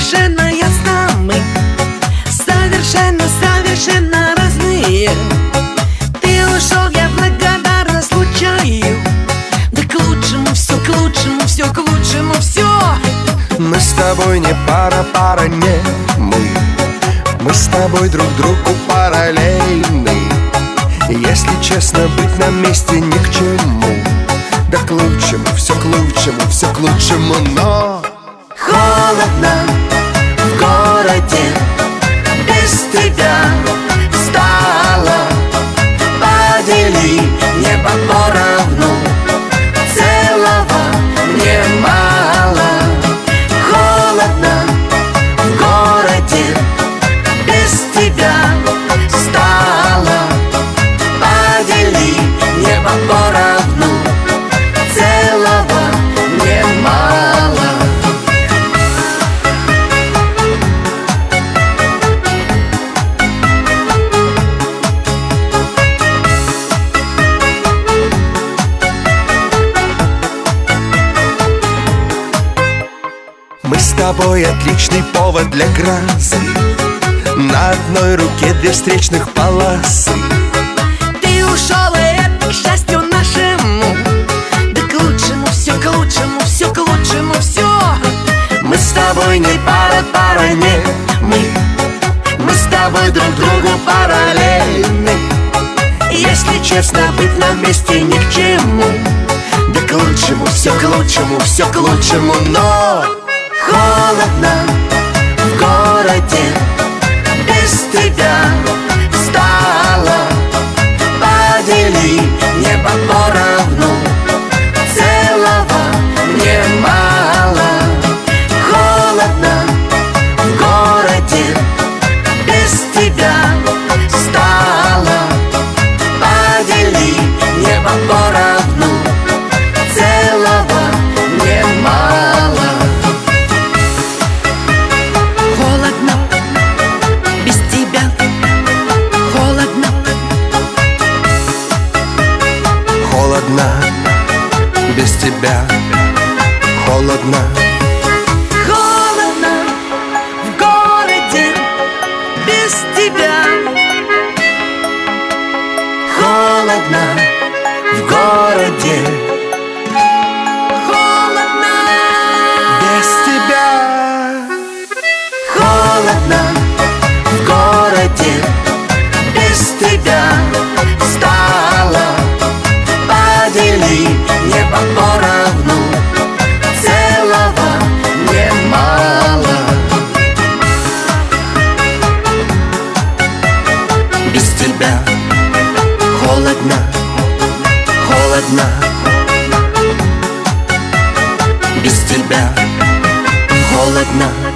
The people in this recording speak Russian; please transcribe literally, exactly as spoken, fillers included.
совершенно ясно, мы совершенно, совершенно разные. Ты ушел, я благодарна случаю. Да к лучшему все, к лучшему все, к лучшему все. Мы с тобой не пара, пара не мы. Мы с тобой друг другу параллельны. Если честно, быть на месте ни к чему. Да к лучшему, все к лучшему, все к лучшему, но холодно в городе без тебя стало. Подели небо поровну, целого мне мало. Холодно в городе без тебя стало. Подели небо поровну, целого мне мало. мы с тобой отличный повод для грозы. На одной руке две встречных полосы. Ты ушел, и это к счастью нашему. Да к лучшему все, к лучшему все, к лучшему все. Мы с тобой не пара, пара не мы. Мы с тобой друг другу параллельны. Если честно, быть на месте ни к чему. Да к лучшему, все к лучшему, все к лучшему, но холодно в городе без тебя стало. Подели небо поровну, целого мне мало. Холодно в городе без тебя стало. Подели небо поровну, целого мне мало. Холодно без тебя, холодно. холодно без тебя, холодно. Холодно в городе без тебя. Холодно в городе. Холодно Без тебя холодно в городе без тебя стало. Подели небо поровну, целого мне мало. без тебя Холодно, холодно без тебя холодно.